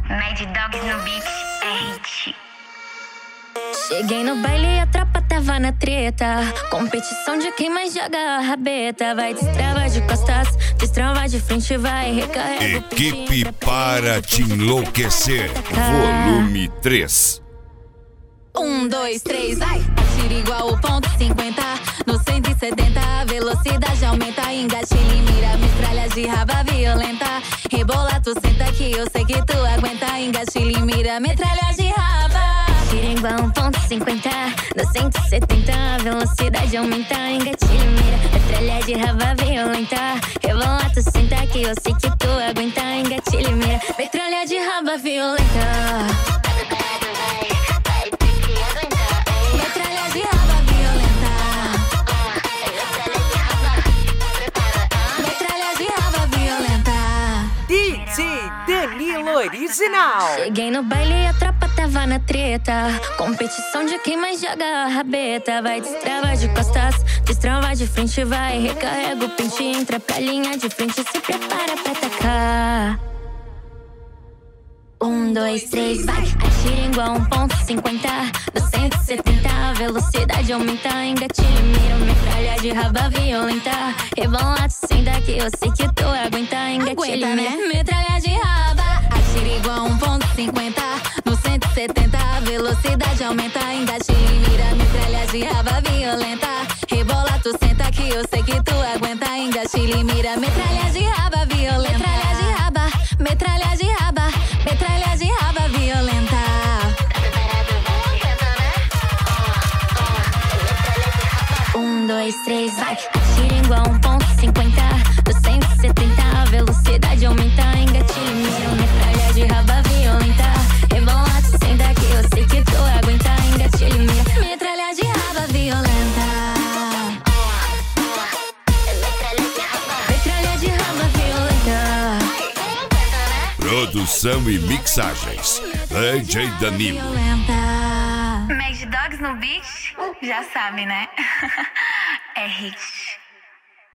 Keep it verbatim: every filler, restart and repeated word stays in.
Mad Dogs no beat é hit. Cheguei no baile e a tropa tava na treta. Competição de quem mais joga a rabeta. Vai destrava de costas, destrava de frente, vai recarrega. Equipe para te enlouquecer. Volume três. Um, dois, três, vai! Atira igual o ponto cinquenta. No cento e setenta, a velocidade aumenta. Engatilha e mira, metralha de raba violenta. Rebola, tu senta que eu sei que tu aguenta. Engatilha e mira, metralha de raba. Atira igual um ponto cinquenta. No cento e setenta, a velocidade aumenta. Engatilha e mira, metralha de raba violenta. Rebola, tu senta que eu sei que tu aguenta. Engatilha e mira, metralha de raba violenta. Danilo Original. Cheguei no baile e a tropa tava na treta. Competição de quem mais joga a rabeta. Vai destrava de costas, destrava de frente, vai recarrega o pente, entra pra linha de frente, se prepara pra atacar. Um, dois, três, vai! Atira igual um ponto cinquenta. No cento e setenta, a velocidade aumenta. Engatilha e mira, metralha de raba violenta. Rebola, tu senta que eu sei que tu aguenta. Engatilha e mira, metralha de raba. Atira igual um ponto cinquenta. No cento e setenta, a velocidade aumenta. Engatilha e mira, metralha de raba violenta. Rebola, tu senta que eu sei que tu aguenta. Engatilha e mira, metralha de raba violenta. Metralha de raba, metralha de raba. Metralha de raba violenta. Um, dois, três, vai! Atira igual um ponto cinquenta. Do cento e setenta, a velocidade aumenta. Engatilha e mira, metralha de raba violenta. Rebola, tu senta que eu sei que tu aguenta. Engatilha e mira, metralha de raba violenta. Metralha de raba violenta. Produção e mixagens, D J Danilo. Mad Dogs no beat, já sabe, né? É hit.